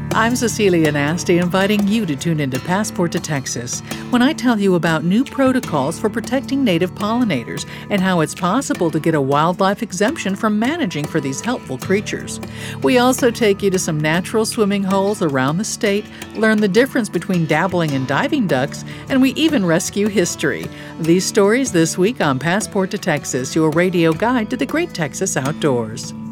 I'm Cecilia Nasty, inviting you to tune into Passport to Texas when I tell you about new protocols for protecting native pollinators and how it's possible to get a wildlife exemption from managing for these helpful creatures. We also take you to some natural swimming holes around the state, learn the difference between dabbling and diving ducks, and we even rescue history. These stories this week on Passport to Texas, your radio guide to the great Texas outdoors.